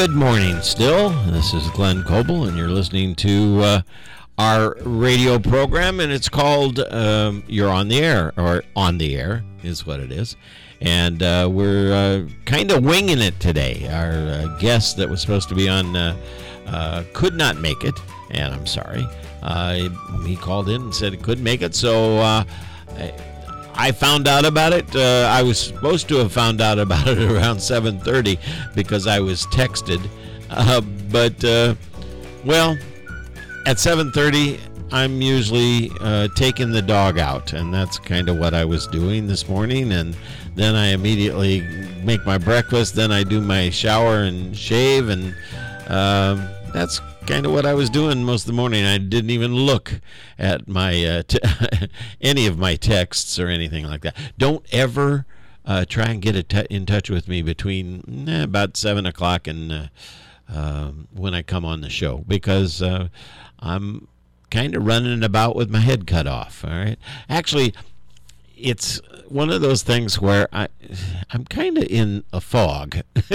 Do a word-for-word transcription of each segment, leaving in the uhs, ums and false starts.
Good morning still. This is Glenn Coble, and you're listening to uh, our radio program, and it's called um, You're on the Air, or On the Air is what it is. And uh, we're uh, kind of winging it today. Our uh, guest that was supposed to be on uh, uh, could not make it, and I'm sorry. Uh, he called in and said he couldn't make it, so uh, I found out about it. Uh, I was supposed to have found out about it around seven thirty because I was texted. Uh, but, uh, well, at seven thirty, I'm usually uh, taking the dog out, and that's kind of what I was doing this morning. And then I immediately make my breakfast, then I do my shower and shave, and um, that's kind of what I was doing most of the morning. I didn't even look at my uh, t- any of my texts or anything like that. Don't ever uh, try and get t- in touch with me between eh, about seven o'clock and uh, uh, when I come on the show, because uh, I'm kind of running about with my head cut off. All right, actually, it's one of those things where I, I'm kind of in a fog.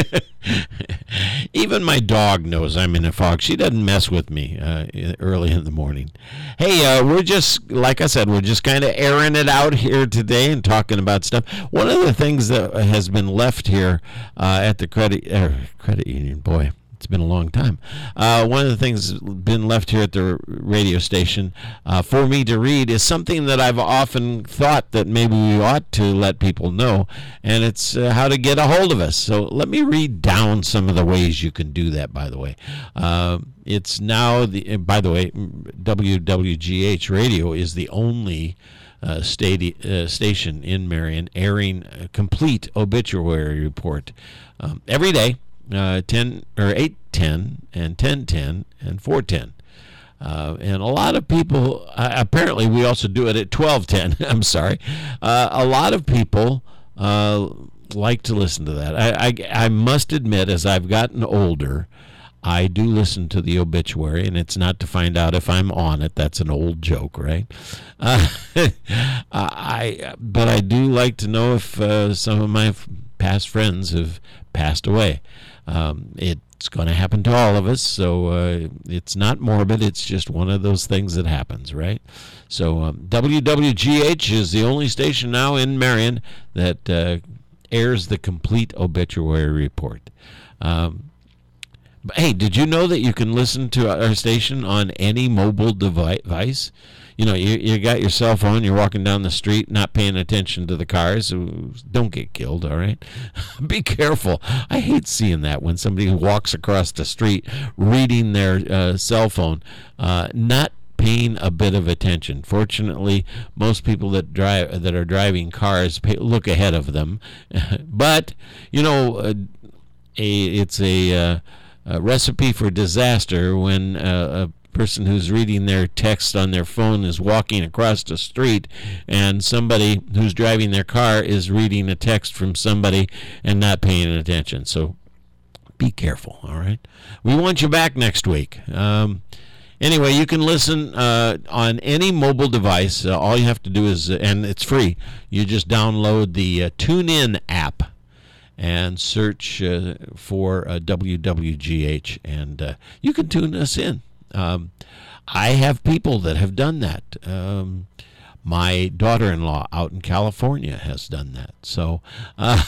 Even my dog knows I'm in a fog. She doesn't mess with me uh, early in the morning. Hey, uh, we're just, like I said, we're just kind of airing it out here today and talking about stuff. One of the things that has been left here uh, at the credit uh, credit union, boy, it's been a long time. Uh, one of the things that's been left here at the radio station uh, for me to read is something that I've often thought that maybe we ought to let people know, and it's uh, how to get a hold of us. So let me read down some of the ways you can do that, by the way. Uh, it's now, the, by the way, W W G H Radio is the only uh, stadi- uh, station in Marion airing a complete obituary report um, every day. Uh, ten or eight ten and ten ten and four ten, uh, and a lot of people. Uh, apparently, we also do it at twelve ten. I'm sorry. Uh, a lot of people uh, like to listen to that. I, I I must admit, as I've gotten older, I do listen to the obituary, and it's not to find out if I'm on it. That's an old joke, right? Uh, I but I do like to know if uh, some of my past friends have passed away. Um, it's going to happen to all of us, so uh, it's not morbid. It's just one of those things that happens, right? So um, W W G H is the only station now in Marion that uh, airs the complete obituary report. Um, but hey, did you know that you can listen to our station on any mobile device? You know, you you got your cell phone, you're walking down the street, not paying attention to the cars. Don't get killed, all right? Be careful. I hate seeing that when somebody walks across the street reading their uh, cell phone, uh, not paying a bit of attention. Fortunately, most people that drive that are driving cars pay, look ahead of them. But, you know, uh, a, it's a, uh, a recipe for disaster when uh, a person who's reading their text on their phone is walking across the street, and somebody who's driving their car is reading a text from somebody and not paying attention. So be careful, all right? We want you back next week. Um, anyway, you can listen uh, on any mobile device. Uh, all you have to do is, uh, and it's free, you just download the uh, TuneIn app and search uh, for uh, W W G H, and uh, you can tune us in. Um, I have people that have done that. Um, my daughter-in-law out in California has done that. So uh,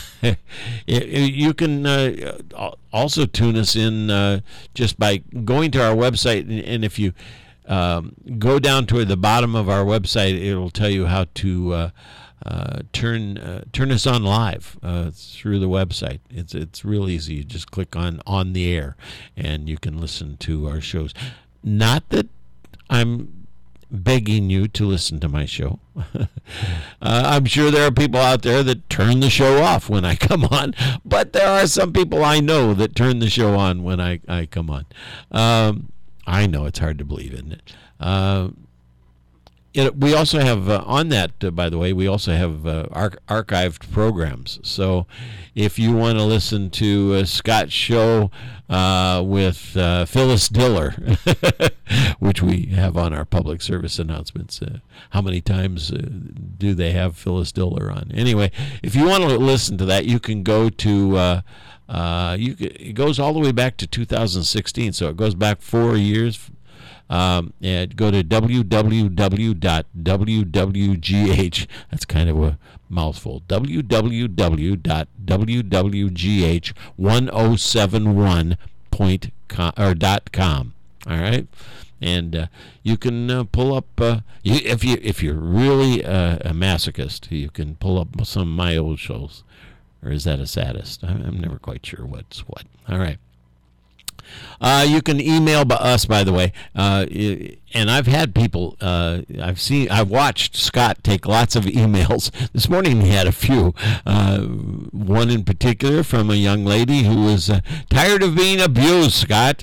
you can uh, also tune us in uh, just by going to our website. And if you um, go down toward the bottom of our website, it'll tell you how to uh, uh, turn uh, turn us on live uh, through the website. It's it's real easy. You just click on On the Air, and you can listen to our shows. Not that I'm begging you to listen to my show. uh, I'm sure there are people out there that turn the show off when I come on, but there are some people I know that turn the show on when I, I come on. Um, I know it's hard to believe, isn't it? Uh, it we also have, uh, on that, uh, by the way, we also have uh, arch- archived programs. So if you want to listen to uh, Scott's show uh, with uh, Phyllis Diller, which we have on our public service announcements. Uh, how many times uh, do they have Phyllis Diller on? Anyway, if you want to listen to that, you can go to uh, Uh, you it goes all the way back to two thousand sixteen, so it goes back four years. Um, and go to w w w dot w w g h. That's kind of a mouthful. w w w dot w w g h one oh seven one dot com. All right, and uh, you can uh, pull up uh, you, if you if you're really uh, a masochist, you can pull up some of my old shows. Or is that a sadist? I'm never quite sure what's what. All right. Uh, you can email by us, by the way, uh, and I've had people. Uh, I've seen, I've watched Scott take lots of emails. This morning he had a few. Uh, one in particular from a young lady who was uh, tired of being abused. Scott.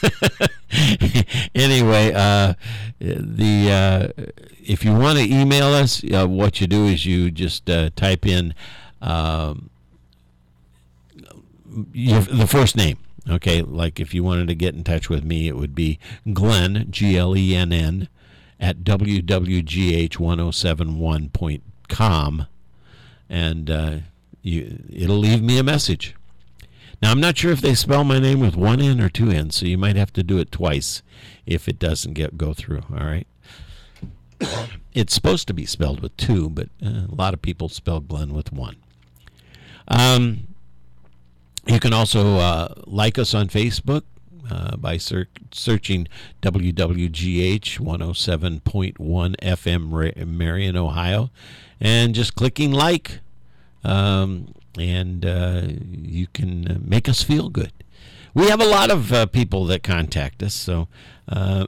Anyway, uh, the uh, if you want to email us, uh, what you do is you just uh, type in um, your, the first name. Okay, like if you wanted to get in touch with me, it would be Glenn, G L E N N, at w w g h one oh seven one dot com, and uh, you, it'll leave me a message. Now, I'm not sure if they spell my name with one N or two N's, so you might have to do it twice if it doesn't get go through, all right? It's supposed to be spelled with two, but uh, a lot of people spell Glenn with one. Um... You can also uh, like us on Facebook uh, by ser- searching W W G H one oh seven point one F M Ra- Marion, Ohio, and just clicking like, um, and uh, you can make us feel good. We have a lot of uh, people that contact us, so uh,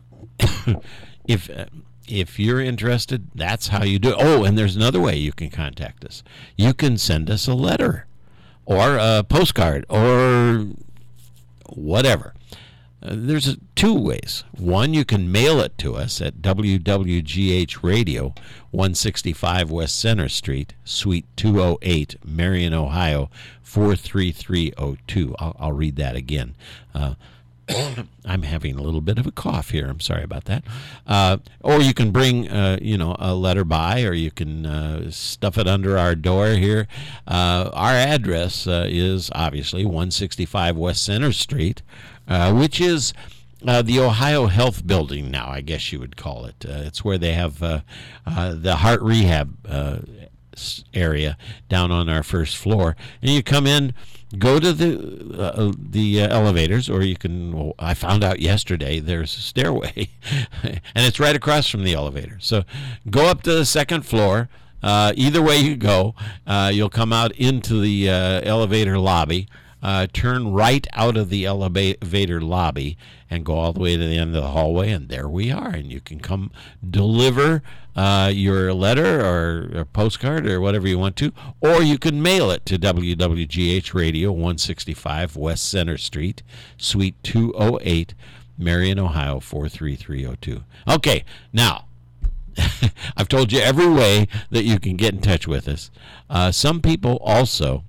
if uh, if you're interested, that's how you do it. Oh, and there's another way you can contact us. You can send us a letter. Or a postcard, or whatever. Uh, there's a, two ways. One, you can mail it to us at W W G H Radio, one sixty-five West Center Street, Suite two oh eight, Marion, Ohio, four three three oh two. I'll, I'll read that again. Uh, I'm having a little bit of a cough here. I'm sorry about that. Uh, or you can bring, uh, you know, a letter by, or you can uh, stuff it under our door here. Uh, our address uh, is obviously one sixty-five West Center Street, uh, which is uh, the Ohio Health Building now, I guess you would call it. Uh, it's where they have uh, uh, the heart rehab uh, area down on our first floor. And you come in, go to the uh, the uh, elevators, or you can, well, I found out yesterday there's a stairway, and it's right across from the elevator. So go up to the second floor. Uh, either way you go, uh, you'll come out into the uh, elevator lobby, uh, turn right out of the elevator lobby, and go all the way to the end of the hallway, and there we are. And you can come deliver uh, your letter or, or postcard or whatever you want to, or you can mail it to W W G H Radio, one sixty-five West Center Street, Suite two oh eight, Marion, Ohio, four three three oh two. Okay, now, I've told you every way that you can get in touch with us. Uh, some people also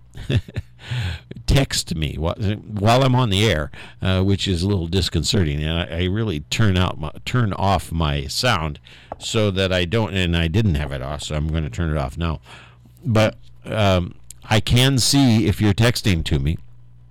text me while, while I'm on the air, uh, which is a little disconcerting, and I, I really turn out my, turn off my sound so that I don't, and I didn't have it off, so I'm going to turn it off now. But um, I can see if you're texting to me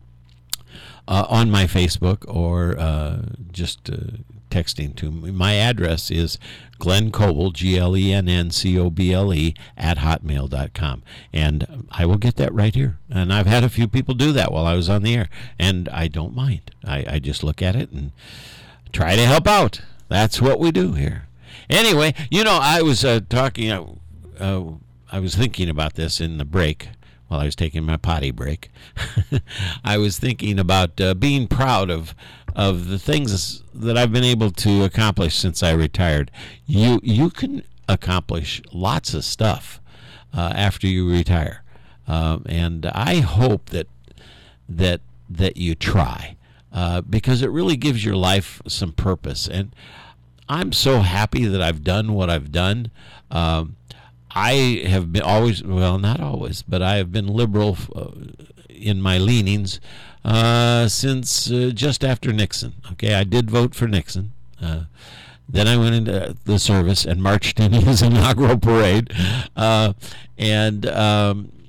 uh, on my Facebook, or uh, just uh, texting to me. My address is Glenn Coble, G L E N N C O B L E, at hotmail dot com. And I will get that right here. And I've had a few people do that while I was on the air, and I don't mind. I, I just look at it and try to help out. That's what we do here. Anyway, you know, I was uh, talking, uh, uh, I was thinking about this in the break while I was taking my potty break. I was thinking about uh, being proud of of the things that I've been able to accomplish since I retired. You you can accomplish lots of stuff uh, after you retire, um, and I hope that that that you try, uh, because it really gives your life some purpose. And I'm so happy that I've done what I've done. Um, I have been always, well, not always, but I have been liberal uh, in my leanings uh, since uh, just after Nixon. Okay, I did vote for Nixon. Uh, then I went into the service and marched in his inaugural parade. Uh, and um,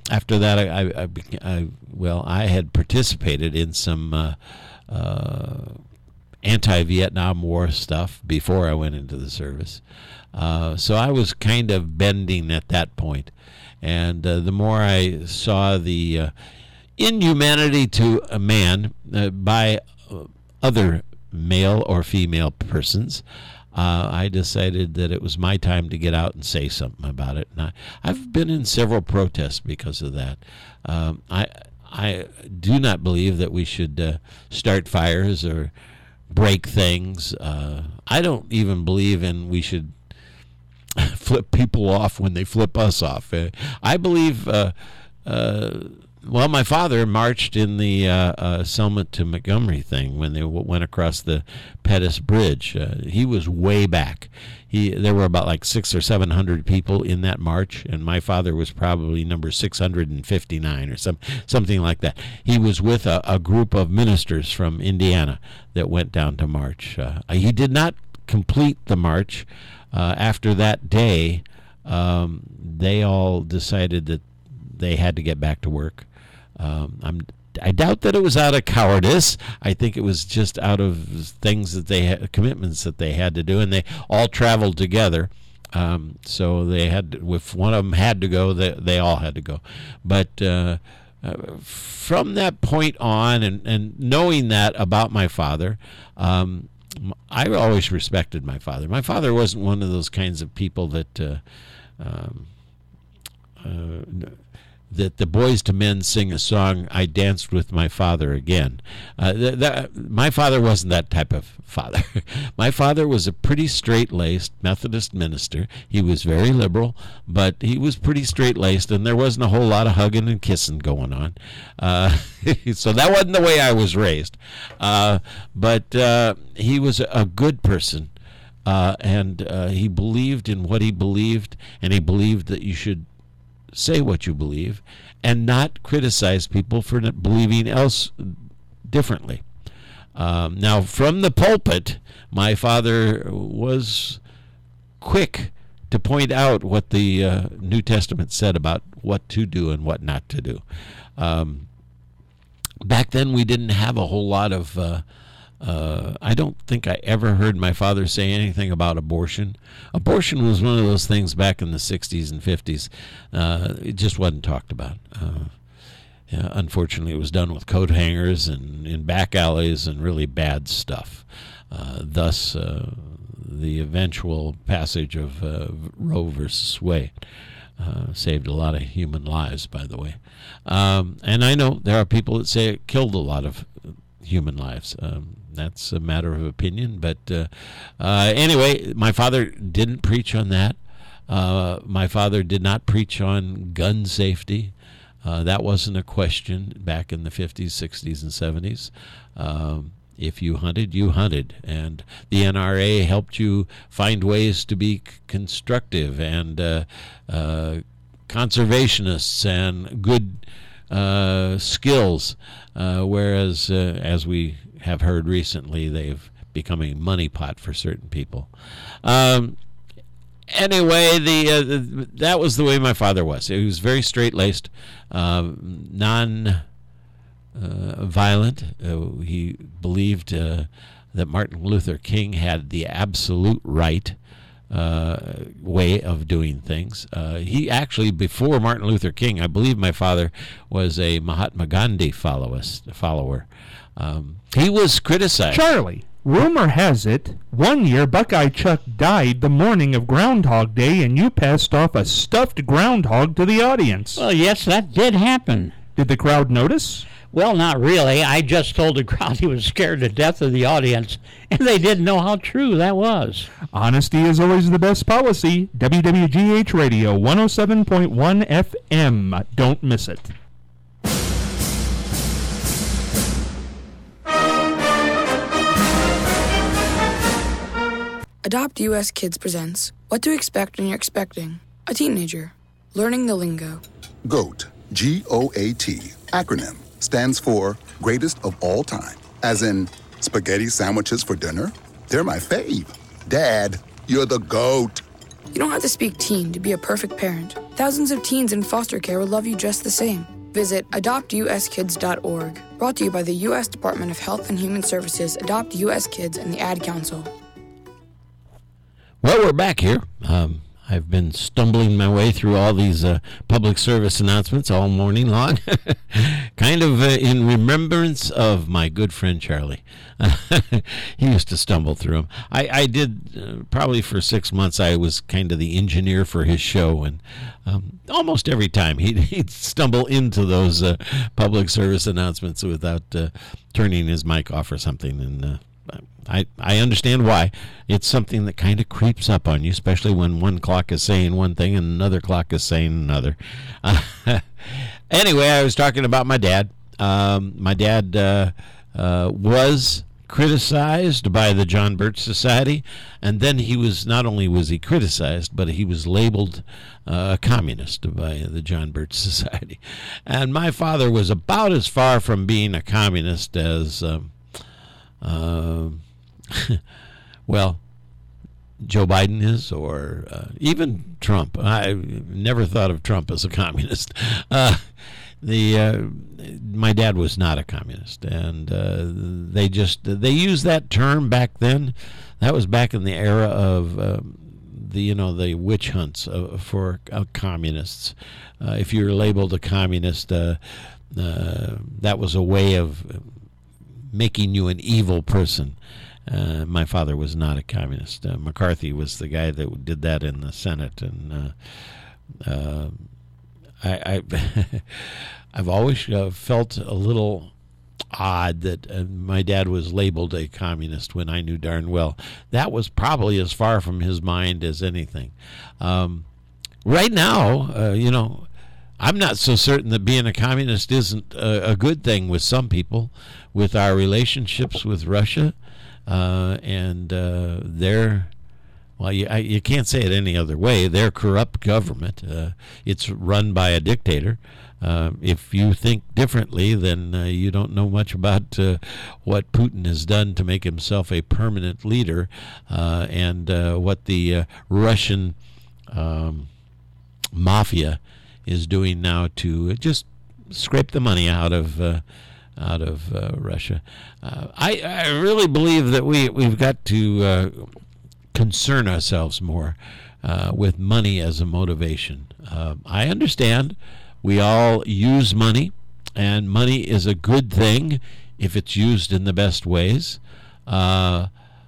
after that, I, I, I, I well, I had participated in some uh, uh, anti-Vietnam War stuff before I went into the service. Uh, so I was kind of bending at that point. And uh, the more I saw the uh, inhumanity to a man uh, by uh, other male or female persons, uh, I decided that it was my time to get out and say something about it. And I, I've been in several protests because of that. Um, I I do not believe that we should uh, start fires or break things. Uh, I don't even believe in we should flip people off when they flip us off. Uh, I believe, uh, uh, well, my father marched in the uh, uh, Selma to Montgomery thing when they w- went across the Pettus Bridge. Uh, he was way back. He There were about like six or seven hundred people in that march, and my father was probably number six hundred fifty-nine or some something like that. He was with a, a group of ministers from Indiana that went down to march. Uh, he did not complete the march. Uh, after that day, um, they all decided that they had to get back to work. Um, I'm, I doubt that it was out of cowardice. I think it was just out of things that they had, commitments that they had to do, and they all traveled together. Um, so they had, to, if one of them had to go, they, they all had to go. But uh, uh, from that point on, and, and knowing that about my father, um, I always respected my father. My father wasn't one of those kinds of people that uh, um, uh, that the Boys to Men sing a song, I danced with my father again. Uh, th- that, my father wasn't that type of father. My father was a pretty straight-laced Methodist minister. He was very liberal, but he was pretty straight-laced, and there wasn't a whole lot of hugging and kissing going on. Uh, so that wasn't the way I was raised. Uh, but uh, he was a good person, uh, and uh, he believed in what he believed, and he believed that you should say what you believe and not criticize people for not believing else differently. Um, now, from the pulpit, my father was quick to point out what the uh, New Testament said about what to do and what not to do. Um, back then, we didn't have a whole lot of uh, Uh, I don't think I ever heard my father say anything about abortion. Abortion was one of those things back in the sixties and fifties. Uh, it just wasn't talked about. Uh, yeah, unfortunately, it was done with coat hangers and in back alleys and really bad stuff. Uh, thus, uh, the eventual passage of uh, Roe versus Wade. Uh, saved a lot of human lives, by the way. Um, and I know there are people that say it killed a lot of human lives. Um, that's a matter of opinion. But uh, uh, anyway, my father didn't preach on that. Uh, my father did not preach on gun safety. Uh, that wasn't a question back in the fifties, sixties, and seventies. Um, if you hunted, you hunted. And the N R A helped you find ways to be c- constructive and uh, uh, conservationists and good uh, skills. Uh, whereas, uh, as we have heard recently, they've become a money pot for certain people. Um, anyway, the, uh, the that was the way my father was. He was very straight-laced, uh, non-violent. Uh, uh, he believed uh, that Martin Luther King had the absolute right Uh, way of doing things. Uh, he actually, before Martin Luther King, I believe my father was a Mahatma Gandhi followist, follower. Um, he was criticized. Charlie, rumor has it, one year Buckeye Chuck died the morning of Groundhog Day and you passed off a stuffed groundhog to the audience. Well, yes, that did happen. Did the crowd notice? Well, not really. I just told the crowd he was scared to death of the audience, and they didn't know how true that was. Honesty is always the best policy. W W G H Radio, one oh seven point one F M. Don't miss it. Adopt U S Kids presents What to Expect When You're Expecting a Teenager. Learning the Lingo. GOAT, G O A T, acronym, stands for Greatest of All Time. As in, spaghetti sandwiches for dinner? They're my fave. Dad, you're the GOAT. You don't have to speak teen to be a perfect parent. Thousands of teens in foster care will love you just the same. Visit adopt u s kids dot org. Brought to you by the U S Department of Health and Human Services, Adopt U S Kids, and the Ad Council. Well, we're back here. Um, I've been stumbling my way through all these uh, public service announcements all morning long, kind of uh, in remembrance of my good friend Charlie. He used to stumble through them. I, I did, uh, probably for six months, I was kind of the engineer for his show, and um, almost every time he'd, he'd stumble into those uh, public service announcements without uh, turning his mic off or something, and uh, I, I understand why. It's something that kind of creeps up on you, especially when one clock is saying one thing and another clock is saying another. Uh, anyway, I was talking about my dad. Um, my dad uh, uh, was criticized by the John Birch Society, and then he was, not only was he criticized, but he was labeled uh, a communist by the John Birch Society. And my father was about as far from being a communist as... Um, uh, well, Joe Biden is, or uh, even Trump. I never thought of Trump as a communist. Uh, the uh, my dad was not a communist, and uh, they just they used that term back then. That was back in the era of uh, the you know the witch hunts uh, for uh, communists. Uh, if you were labeled a communist, uh, uh, that was a way of making you an evil person. Uh, my father was not a communist. Uh, McCarthy was the guy that did that in the Senate, and uh, uh, I, I I've always uh, felt a little odd that uh, my dad was labeled a communist when I knew darn well that was probably as far from his mind as anything. Um, right now, uh, you know, I'm not so certain that being a communist isn't a, a good thing with some people, with our relationships with Russia. Uh, and uh, their, well, you, I, you can't say it any other way, their corrupt government. Uh, it's run by a dictator. Uh, if you think differently, then uh, you don't know much about uh, what Putin has done to make himself a permanent leader, uh, and uh, what the uh, Russian um, mafia is doing now to just scrape the money out of uh, out of uh, Russia. Uh, I, I really believe that we, we've got to uh, concern ourselves more uh, with money as a motivation. Uh, I understand we all use money, and money is a good thing if it's used in the best ways. Uh,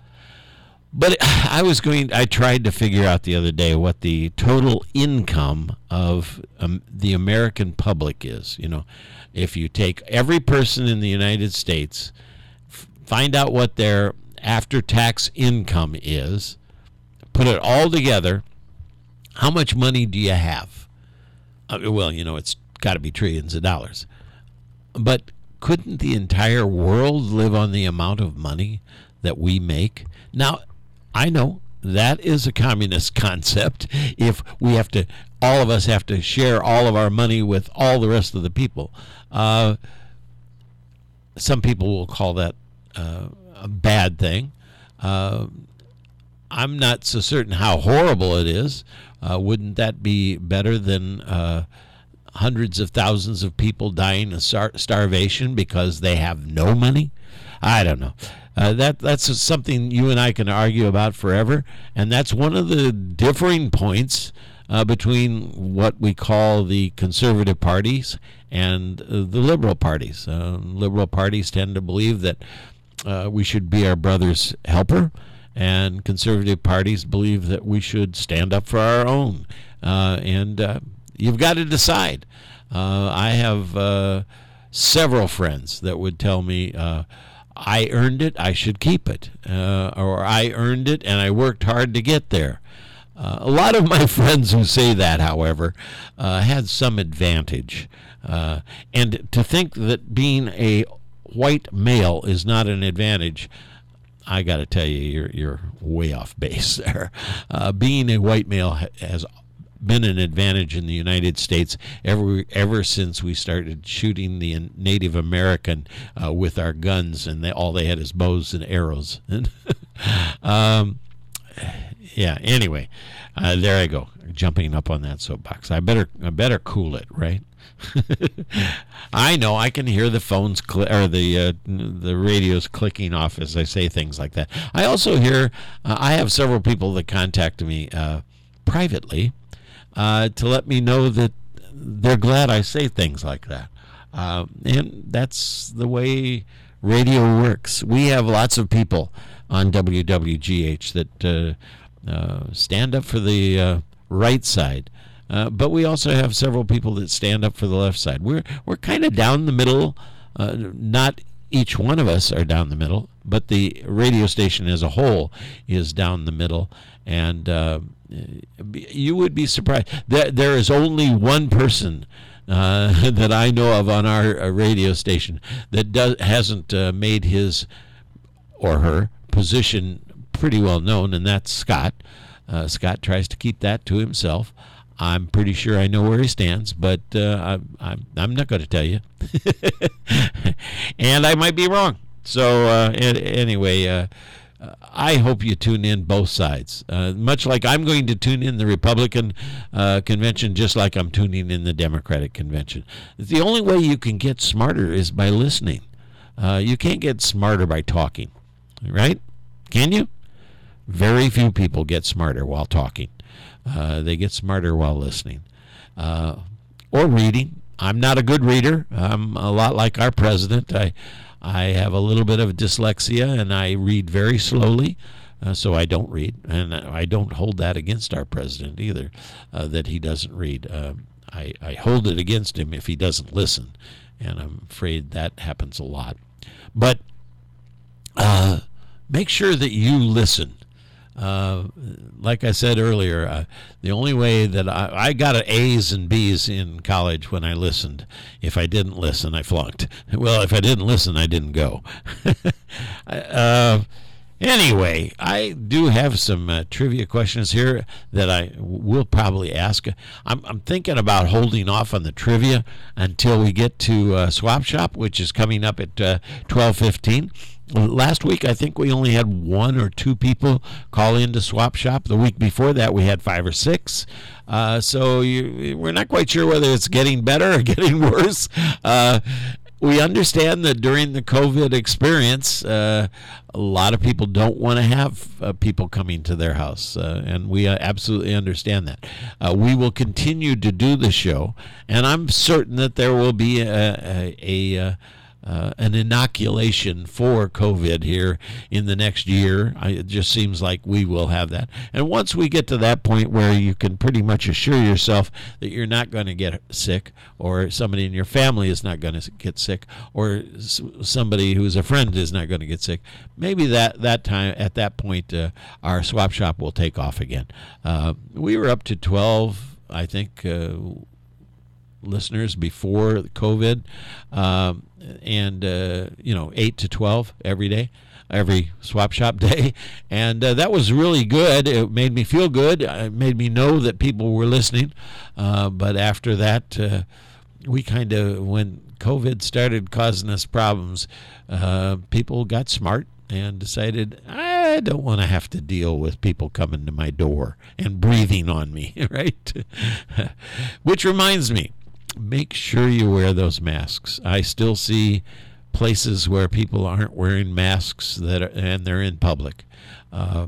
but I was going, I tried to figure out the other day what the total income of um, the American public is. You know, if you take every person in the United States, f- find out what their after-tax income is, put it all together, how much money do you have? Uh, well, you know, it's got to be trillions of dollars. But couldn't the entire world live on the amount of money that we make? Now, I know that is a communist concept. If we have to, all of us have to share all of our money with all the rest of the people. Uh, some people will call that uh, a bad thing. Uh, I'm not so certain how horrible it is. Uh, wouldn't that be better than uh, hundreds of thousands of people dying of star- starvation because they have no money? I don't know. Uh, that that's something you and I can argue about forever, and that's one of the differing points uh, between what we call the conservative parties and uh, the liberal parties. Uh, liberal parties tend to believe that uh, we should be our brother's helper, and conservative parties believe that we should stand up for our own. Uh, and uh, you've got to decide. Uh, I have uh, several friends that would tell me, uh, I earned it, I should keep it. Uh, or I earned it and I worked hard to get there. Uh, a lot of my friends who say that, however, uh, had some advantage. Uh, and to think that being a white male is not an advantage, I got to tell you, you're you're way off base there. Uh, being a white male ha- has been an advantage in the United States ever ever since we started shooting the Native American uh, with our guns, and they, all they had is bows and arrows. um, yeah. Anyway, uh, there I go, jumping up on that soapbox. I better, I better cool it, right? I know I can hear the phones cl- or the uh, the radios clicking off as I say things like that. I also hear uh, I have several people that contact me uh, privately uh, to let me know that they're glad I say things like that, uh, and that's the way radio works. We have lots of people on W W G H that uh, uh, stand up for the uh, right side. Uh, but we also have several people that stand up for the left side. We're we're kind of down the middle. Uh, not each one of us are down the middle, but the radio station as a whole is down the middle. And uh, you would be surprised. There, there is only one person uh, that I know of on our uh, radio station that does, hasn't uh, made his or her position pretty well known, and that's Scott. Uh, Scott tries to keep that to himself. I'm pretty sure I know where he stands, but uh, I, I'm, I'm not going to tell you. And I might be wrong. So uh, anyway, uh, I hope you tune in both sides. Uh, much like I'm going to tune in the Republican uh, convention, just like I'm tuning in the Democratic convention. The only way you can get smarter is by listening. Uh, you can't get smarter by talking, right? Can you? Very few people get smarter while talking. Uh, they get smarter while listening uh, or reading. I'm not a good reader. I'm a lot like our president. I I have a little bit of dyslexia, and I read very slowly, uh, so I don't read. And I don't hold that against our president either, uh, that he doesn't read. Uh, I, I hold it against him if he doesn't listen, and I'm afraid that happens a lot. But uh, make sure that you listen. Uh, like I said earlier, uh, the only way that I, I got an A's and B's in college when I listened. If I didn't listen, I flunked. Well, if I didn't listen, I didn't go. uh, anyway, I do have some uh, trivia questions here that I will probably ask. I'm, I'm thinking about holding off on the trivia until we get to uh, Swap Shop, which is coming up at uh, twelve fifteen. Last week, I think we only had one or two people call in to Swap Shop. The week before that, we had five or six. Uh, so you, we're not quite sure whether it's getting better or getting worse. Uh, we understand that during the COVID experience, uh, a lot of people don't want to have uh, people coming to their house, uh, and we uh, absolutely understand that. Uh, we will continue to do the show, and I'm certain that there will be a, a, a, a Uh, an inoculation for COVID here in the next year. I, it just seems like we will have that. And once we get to that point where you can pretty much assure yourself that you're not going to get sick, or somebody in your family is not going to get sick, or s- somebody who's a friend is not going to get sick, maybe that, that time at that point uh, our Swap Shop will take off again. Uh, we were up to twelve, I think, uh, listeners before COVID, um, and uh, you know, eight to twelve every day, every Swap Shop day, and uh, that was really good. It made me feel good. It made me know that people were listening. Uh, but after that, uh, we kind of, when COVID started causing us problems, uh, people got smart and decided, I don't want to have to deal with people coming to my door and breathing on me, right? Which reminds me, make sure you wear those masks. I still see places where people aren't wearing masks that are, and they're in public. Uh,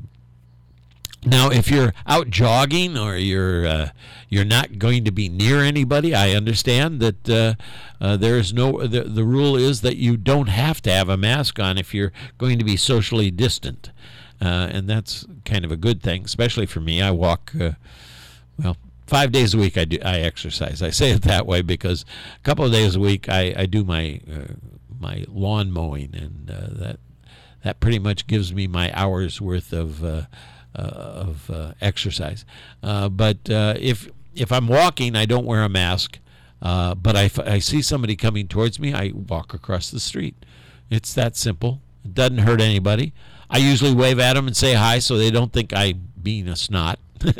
now, if you're out jogging or you're uh, you're not going to be near anybody, I understand that uh, uh, there is no. The, the rule is that you don't have to have a mask on if you're going to be socially distant, uh, and that's kind of a good thing, especially for me. I walk, uh, well. Five days a week I do I exercise. I say it that way because a couple of days a week I, I do my uh, my lawn mowing, and uh, that that pretty much gives me my hour's worth of uh, uh, of uh, exercise. Uh, but uh, if if I'm walking, I don't wear a mask. Uh, but I, I see somebody coming towards me, I walk across the street. It's that simple. It doesn't hurt anybody. I usually wave at them and say hi so they don't think I'm being a snot.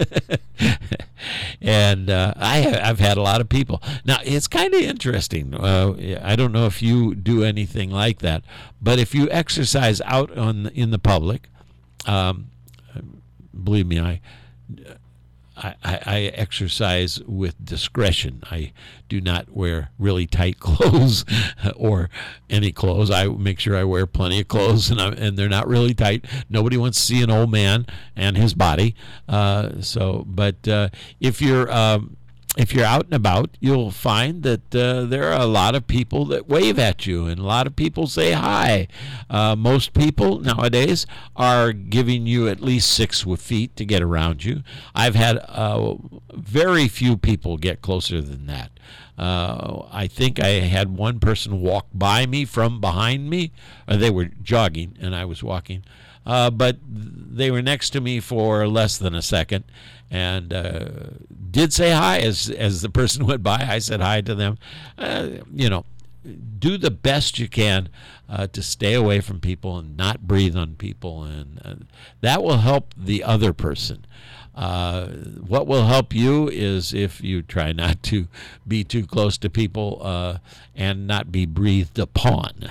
And uh, I, I've had a lot of people. Now, it's kind of interesting. Uh, I don't know if you do anything like that, but if you exercise out on in the public, um, believe me, I, I, I exercise with discretion. I do not wear really tight clothes or any clothes. I make sure I wear plenty of clothes, and I, and they're not really tight. Nobody wants to see an old man and his body. Uh, so, but uh, if you're um, if you're out and about, you'll find that uh, there are a lot of people that wave at you, and a lot of people say hi. Uh, most people nowadays are giving you at least six feet to get around you. I've had uh, very few people get closer than that. Uh, I think I had one person walk by me from behind me, or they were jogging and I was walking. Uh, but they were next to me for less than a second, and uh, did say hi as as the person went by. I said hi to them. Uh, you know, do the best you can uh, to stay away from people and not breathe on people, and uh, that will help the other person. Uh, what will help you is if you try not to be too close to people uh, and not be breathed upon.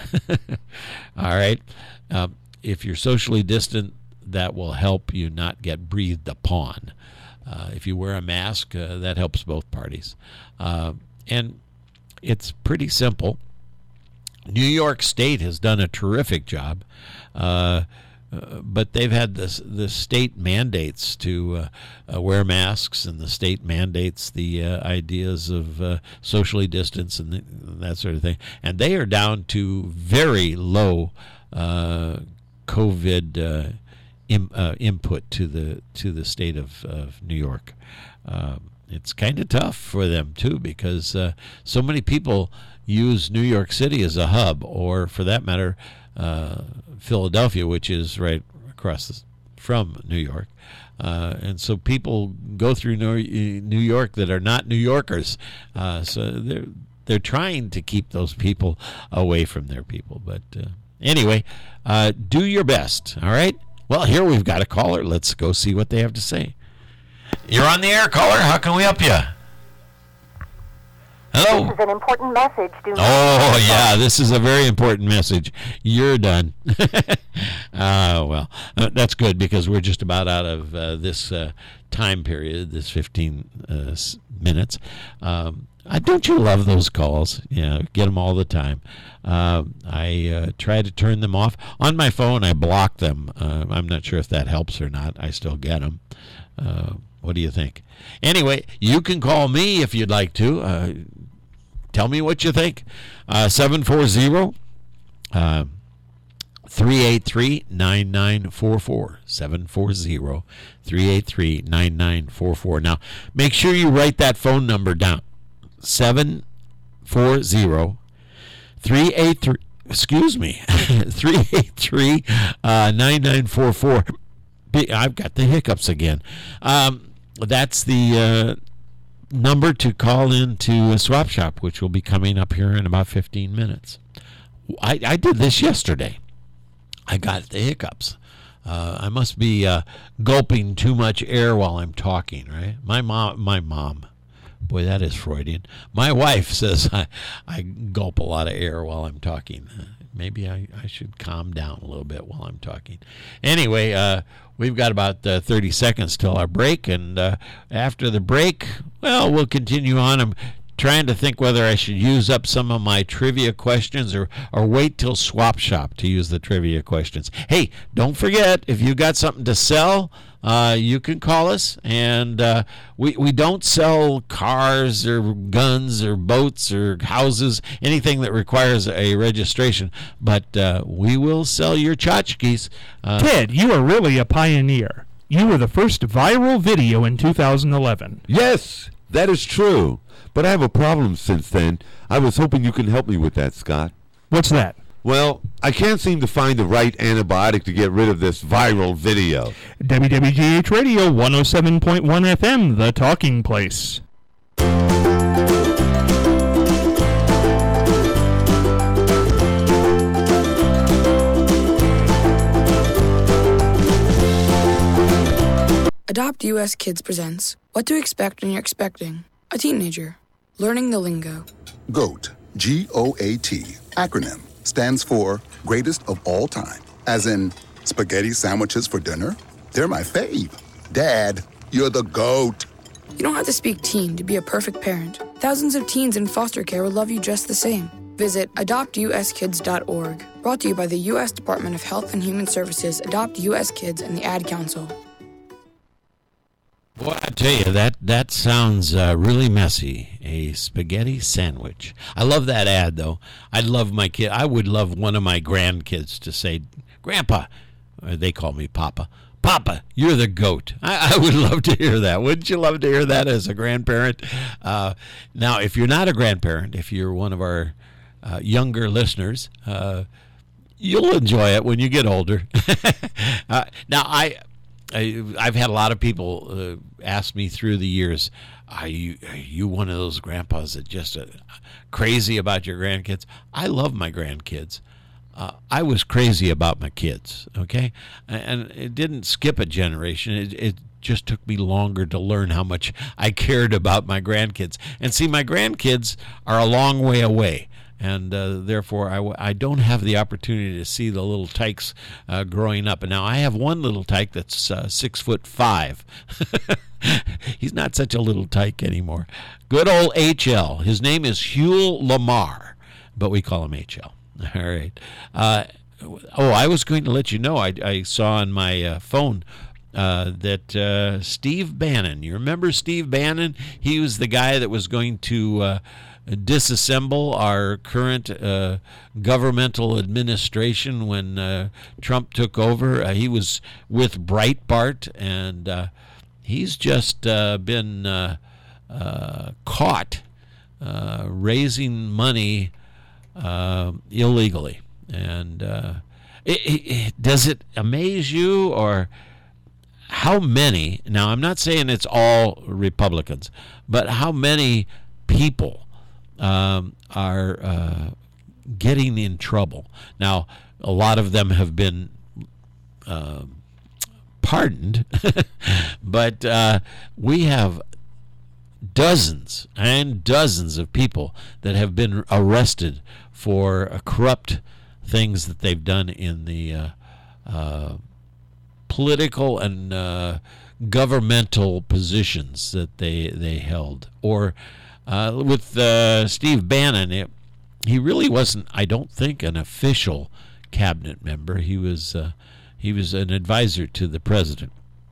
All right. Um, If you're socially distant, that will help you not get breathed upon. Uh, if you wear a mask, uh, that helps both parties. Uh, and it's pretty simple. New York State has done a terrific job, uh, uh, but they've had this, the state mandates to uh, uh, wear masks, and the state mandates the uh, ideas of uh, socially distance and, the, and that sort of thing. And they are down to very low uh COVID uh, im, uh, input to the to the state of, of New York. Uh, it's kind of tough for them too, because uh, so many people use New York City as a hub, or for that matter, uh, Philadelphia, which is right across the, from New York. Uh, and so people go through New York that are not New Yorkers. Uh, so they're they're trying to keep those people away from their people, but. Uh, Anyway, uh, do your best, all right? Well, here we've got a caller. Let's go see what they have to say. You're on the air, caller. How can we help you? Hello? This is an important message. Do not oh, yeah, this is a very important message. You're done. uh, well, uh, that's good, because we're just about out of uh, this uh, time period, this fifteen uh, minutes. Um, uh, don't you love those calls? Yeah, get them all the time. Uh, I uh, try to turn them off. On my phone, I block them. Uh, I'm not sure if that helps or not. I still get them. Uh, what do you think? Anyway, you can call me if you'd like to. Uh, tell me what you think. Uh, seven four zero, three eight three, nine nine four four. seven four zero, three eight three, nine nine four four. Now, make sure you write that phone number down. seven four zero, three eight three, excuse me, three eight three, nine nine four four. I've got the hiccups again. Um, that's the uh, number to call in to a swap shop, which will be coming up here in about fifteen minutes. I, I did this yesterday. I got the hiccups. Uh, I must be uh, gulping too much air while I'm talking, right? My mom, my mom. Boy, that is Freudian. My wife says I, I gulp a lot of air while I'm talking. Uh, maybe I, I should calm down a little bit while I'm talking. Anyway, uh, we've got about uh, thirty seconds till our break, and uh, after the break, well, we'll continue on. I'm trying to think whether I should use up some of my trivia questions or, or wait till Swap Shop to use the trivia questions. Hey, don't forget, if you got something to sell, uh, you can call us. And uh, we, we don't sell cars or guns or boats or houses, anything that requires a registration. But uh, we will sell your tchotchkes. Uh, Ted, you are really a pioneer. You were the first viral video in two thousand eleven. Yes, that is true. But I have a problem since then. I was hoping you can help me with that, Scott. What's that? Well, I can't seem to find the right antibiotic to get rid of this viral video. W W G H Radio one oh seven point one F M, the talking place. Adopt U S Kids presents What to Expect When You're Expecting a Teenager. Learning the lingo. GOAT, G O A T, acronym, stands for Greatest of All Time. As in, spaghetti sandwiches for dinner? They're my fave. Dad, you're the GOAT. You don't have to speak teen to be a perfect parent. Thousands of teens in foster care will love you just the same. Visit adopt u s kids dot org. Brought to you by the U S Department of Health and Human Services, Adopt U S Kids, and the Ad Council. Boy, I tell you, that, that sounds uh, really messy. A spaghetti sandwich. I love that ad, though. I'd love my kid. I would love one of my grandkids to say, Grandpa, or they call me Papa, Papa, you're the GOAT. I, I would love to hear that. Wouldn't you love to hear that as a grandparent? Uh, now, if you're not a grandparent, if you're one of our uh, younger listeners, uh, you'll enjoy it when you get older. uh, now, I... I, I've had a lot of people uh, ask me through the years, are you, are you one of those grandpas that just uh, crazy about your grandkids? I love my grandkids. Uh, I was crazy about my kids, okay? And it didn't skip a generation. It, it just took me longer to learn how much I cared about my grandkids. And see, my grandkids are a long way away. And uh, therefore, I, w- I don't have the opportunity to see the little tykes uh, growing up. And now I have one little tyke that's uh, six foot five. He's not such a little tyke anymore. Good old H L. His name is Huel Lamar, but we call him H L. All right. Uh, oh, I was going to let you know. I, I saw on my uh, phone uh, that uh, Steve Bannon. You remember Steve Bannon? He was the guy that was going to Uh, disassemble our current uh, governmental administration when uh, Trump took over. Uh, he was with Breitbart, and uh, he's just uh, been uh, uh, caught uh, raising money uh, illegally. And uh, it, it, does it amaze you, or how many, now I'm not saying it's all Republicans, but how many people Um, are uh, getting in trouble? Now, a lot of them have been uh, pardoned, but uh, we have dozens and dozens of people that have been arrested for uh, corrupt things that they've done in the uh, uh, political and uh, governmental positions that they, they held. Or Uh, with uh, Steve Bannon, it, he really wasn't, I don't think, an official cabinet member. He was uh, he was an advisor to the president.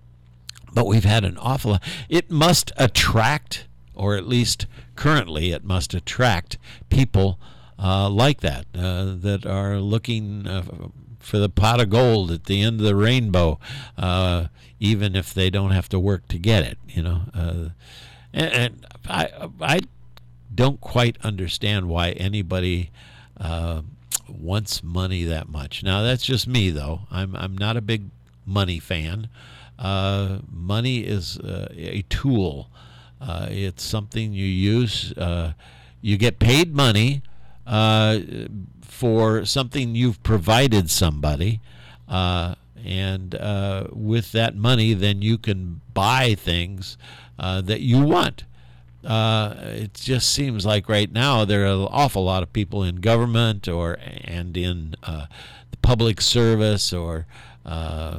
But we've had an awful lot. It must attract, or at least currently it must attract people uh, like that, uh, that are looking uh, for the pot of gold at the end of the rainbow, uh, even if they don't have to work to get it, you know. Uh, And, and I I don't quite understand why anybody uh, wants money that much. Now, that's just me, though. I'm I'm not a big money fan. Uh, money is uh, a tool. Uh, it's something you use. Uh, you get paid money uh, for something you've provided somebody. Uh, and uh, with that money, then you can buy things Uh, that you want. Uh, it just seems like right now there are an awful lot of people in government or and in uh, the public service or uh,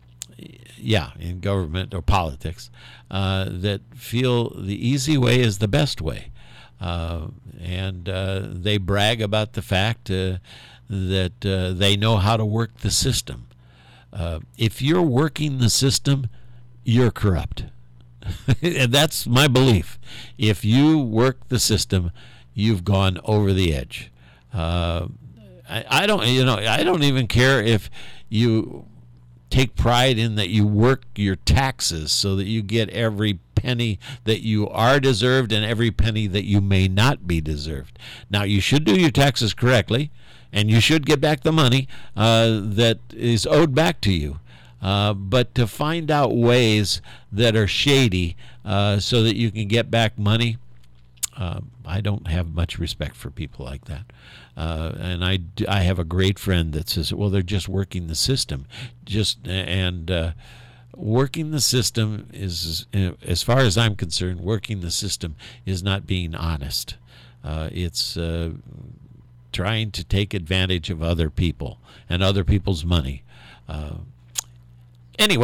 yeah, in government or politics uh, that feel the easy way is the best way, uh, and uh, they brag about the fact uh, that uh, they know how to work the system. Uh, if you're working the system, you're corrupt. And that's my belief. If you work the system, you've gone over the edge. Uh, I, I don't, you know, I don't even care if you take pride in that you work your taxes so that you get every penny that you are deserved and every penny that you may not be deserved. Now, you should do your taxes correctly, and you should get back the money uh, that is owed back to you. Uh, but to find out ways that are shady uh, so that you can get back money, uh, I don't have much respect for people like that. Uh, and I, I have a great friend that says, well, they're just working the system. Just and uh, working the system is, as far as I'm concerned, working the system is not being honest. Uh, it's uh, trying to take advantage of other people and other people's money. Uh, Anyway,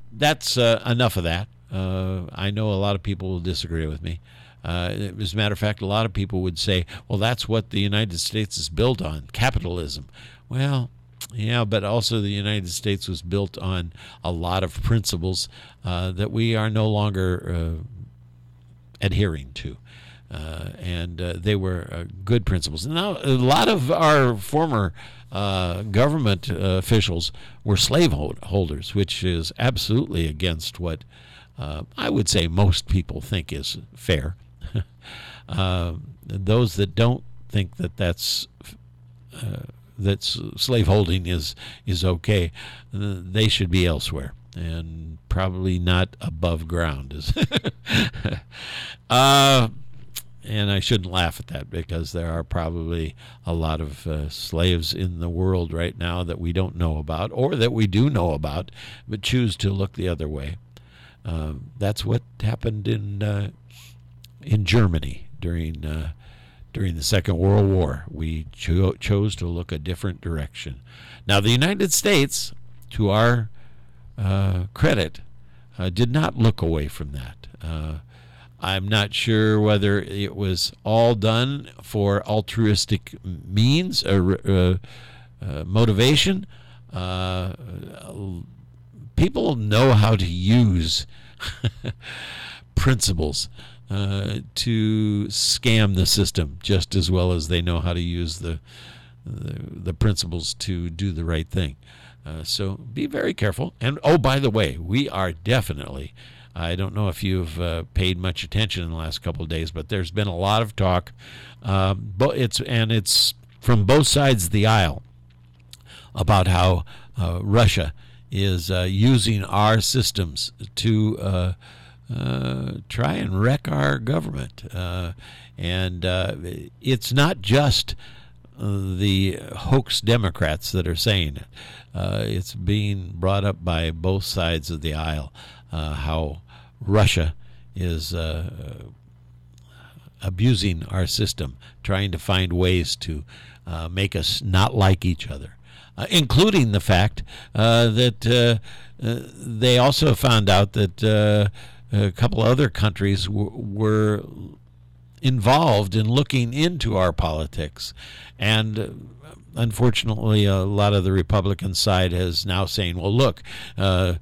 that's uh, enough of that. Uh, I know a lot of people will disagree with me. Uh, as a matter of fact, a lot of people would say, well, that's what the United States is built on, capitalism. Well, yeah, but also the United States was built on a lot of principles uh, that we are no longer uh, adhering to. Uh, and uh, they were uh, good principles. Now, a lot of our former uh, government uh, officials were slave hold- holders, which is absolutely against what uh, I would say most people think is fair. uh, those that don't think that that's uh, that slave holding is is okay, uh, they should be elsewhere and probably not above ground. uh, and I shouldn't laugh at that, because there are probably a lot of uh, slaves in the world right now that we don't know about, or that we do know about but choose to look the other way. Uh, that's what happened in uh, in Germany during uh, during the Second World War. We cho- chose to look a different direction. Now, the United States, to our uh, credit, uh, did not look away from that. Uh, I'm not sure whether it was all done for altruistic means or uh, uh, motivation. Uh, people know how to use principles uh, to scam the system just as well as they know how to use the the, the principles to do the right thing. Uh, so be very careful. And oh, by the way, we are definitely, I don't know if you've uh, paid much attention in the last couple of days, but there's been a lot of talk, um, but it's and it's from both sides of the aisle, about how uh, Russia is uh, using our systems to uh, uh, try and wreck our government. Uh, and uh, it's not just uh, the hoax Democrats that are saying it. Uh, it's being brought up by both sides of the aisle, uh, how Russia is uh, abusing our system, trying to find ways to uh, make us not like each other. Uh, including the fact uh, that uh, uh, they also found out that uh, a couple other countries w- were involved in looking into our politics. And uh, unfortunately, a lot of the Republican side is now saying, well, look, uh,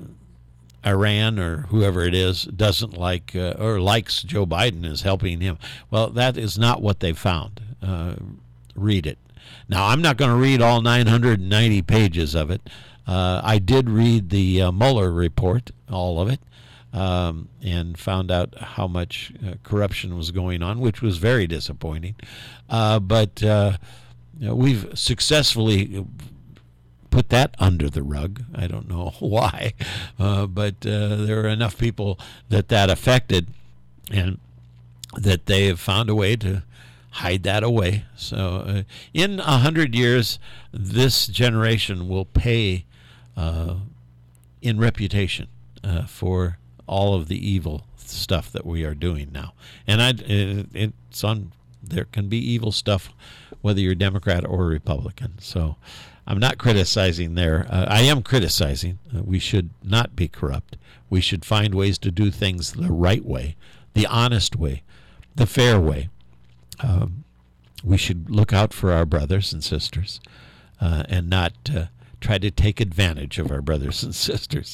Iran or whoever it is doesn't like uh, or likes Joe Biden, is helping him. Well, that is not what they found. Uh, read it. Now, I'm not going to read all nine hundred ninety pages of it. Uh, I did read the uh, Mueller report, all of it, um, and found out how much uh, corruption was going on, which was very disappointing. Uh, but uh, you know, we've successfully put that under the rug. I don't know why, uh, but uh, there are enough people that that affected, and that they have found a way to hide that away. So uh, in a hundred years, this generation will pay uh, in reputation uh, for all of the evil stuff that we are doing now. And I, it, it's on. There can be evil stuff, whether you're Democrat or Republican. So I'm not criticizing there. Uh, I am criticizing. Uh, we should not be corrupt. We should find ways to do things the right way, the honest way, the fair way. Um, we should look out for our brothers and sisters uh, and not uh, try to take advantage of our brothers and sisters.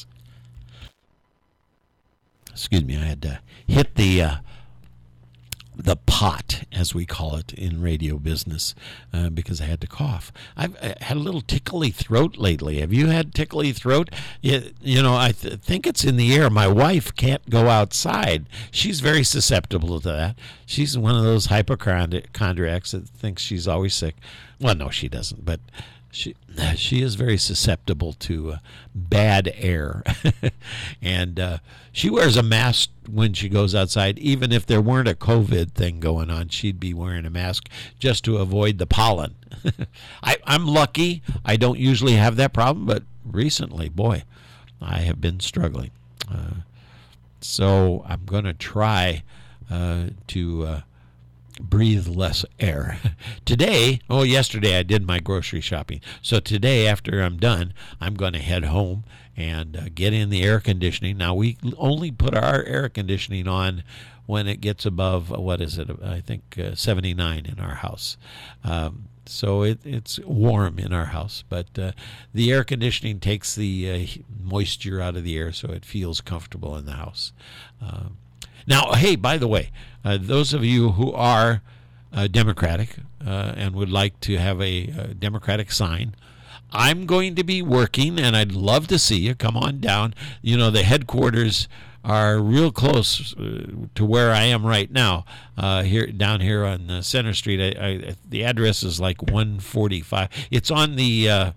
Excuse me, I had to hit the uh, the pot, as we call it in radio business, uh, because I had to cough. I've I had a little tickly throat lately. Have you had tickly throat? It, you know, I th- think it's in the air. My wife can't go outside. She's very susceptible to that. She's one of those hypochondriacs that thinks she's always sick. Well, no, she doesn't, but she she is very susceptible to uh, bad air. And uh, she wears a mask when she goes outside. Even if there weren't a COVID thing going on, she'd be wearing a mask just to avoid the pollen. I, I'm lucky. I don't usually have that problem, but recently, boy, I have been struggling. Uh, so I'm going to try uh, to uh, breathe less air. Today, oh, yesterday I did my grocery shopping. So today, after I'm done, I'm going to head home and uh, get in the air conditioning. Now, we only put our air conditioning on when it gets above, uh, what is it, I think uh, seventy-nine in our house. Um, so it, it's warm in our house. But uh, the air conditioning takes the uh, moisture out of the air so it feels comfortable in the house. Um, Now, hey, by the way, uh, those of you who are uh, Democratic uh, and would like to have a, a Democratic sign, I'm going to be working, and I'd love to see you. Come on down. You know, the headquarters are real close uh, to where I am right now, uh, here down here on uh, Center Street. I, I, the address is like one forty-five. It's on the... Uh,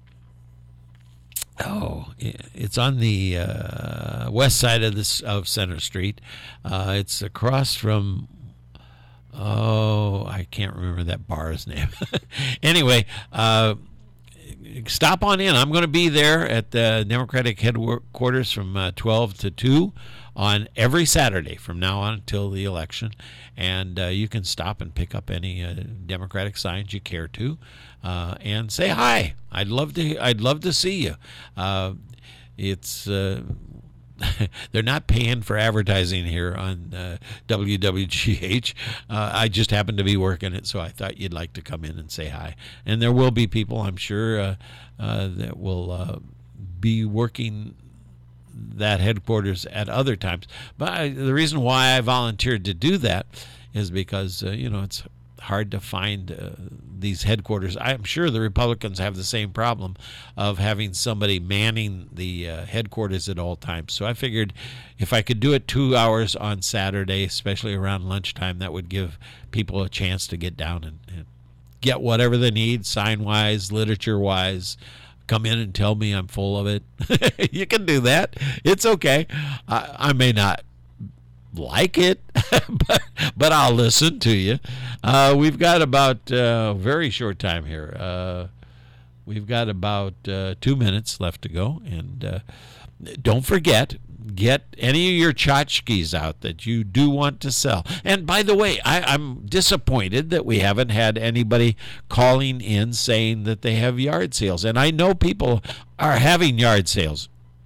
Oh, it's on the uh, west side of this of Center Street. Uh, it's across from, oh, I can't remember that bar's name. Anyway, uh, stop on in. I'm going to be there at the Democratic headquarters from uh, twelve to two on every Saturday from now on until the election. And uh, you can stop and pick up any uh, Democratic signs you care to, uh, and say hi. I'd love to. I'd love to see you. Uh, it's uh, they're not paying for advertising here on uh, W W G H. Uh, I just happen to be working it, so I thought you'd like to come in and say hi. And there will be people, I'm sure, uh, uh, that will uh, be working that headquarters at other times. But I, the reason why I volunteered to do that is because, uh, you know, it's hard to find uh, these headquarters. I'm sure the Republicans have the same problem of having somebody manning the uh, headquarters at all times. So I figured if I could do it two hours on Saturday, especially around lunchtime, that would give people a chance to get down and, and get whatever they need, sign-wise, literature-wise. Come in and tell me I'm full of it. You can do that. It's okay. I, I may not like it, but, but I'll listen to you. Uh, we've got about a uh, very short time here. Uh, we've got about uh, two minutes left to go. And uh, don't forget, get any of your tchotchkes out that you do want to sell. And by the way, I, I'm disappointed that we haven't had anybody calling in saying that they have yard sales. And I know people are having yard sales.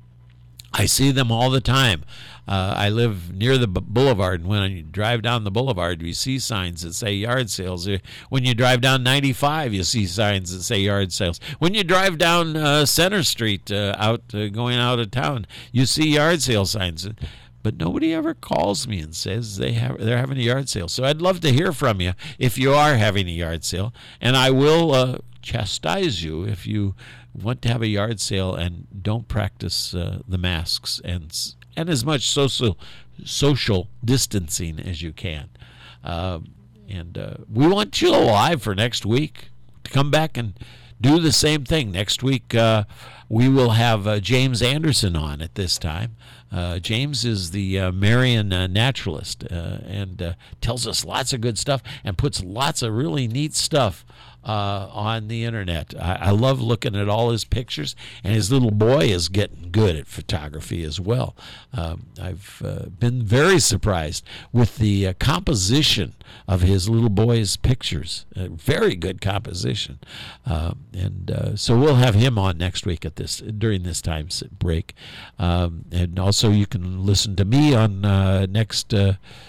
I see them all the time. Uh, I live near the b- boulevard, and when you drive down the boulevard, you see signs that say yard sales. When you drive down ninety-five, you see signs that say yard sales. When you drive down uh, Center Street, uh, out uh, going out of town, you see yard sale signs. But nobody ever calls me and says they have they're having a yard sale. So I'd love to hear from you if you are having a yard sale, and I will uh, chastise you if you want to have a yard sale and don't practice uh, the masks and and as much social social distancing as you can. Um, and uh, we want you alive for next week to come back and do the same thing. Next week uh, we will have uh, James Anderson on at this time. Uh, James is the uh, Marion uh, naturalist uh, and uh, tells us lots of good stuff and puts lots of really neat stuff Uh, on the internet. I, I love looking at all his pictures, and his little boy is getting good at photography as well. Um, I've uh, been very surprised with the uh, composition of his little boy's pictures. Uh, very good composition, uh, and uh, so we'll have him on next week at this during this time break, um, and also you can listen to me on uh, next uh,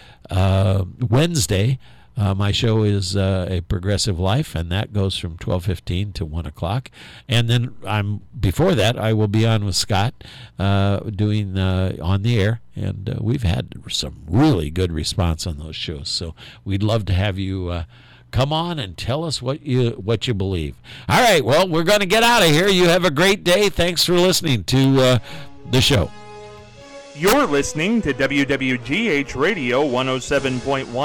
uh, Wednesday. Uh, my show is uh, A Progressive Life, and that goes from twelve fifteen to one o'clock. And then I'm before that, I will be on with Scott uh, doing uh, On the Air, and uh, we've had some really good response on those shows. So we'd love to have you uh, come on and tell us what you what you believe. All right, well, we're going to get out of here. You have a great day. Thanks for listening to uh, the show. You're listening to W W G H Radio one oh seven point one.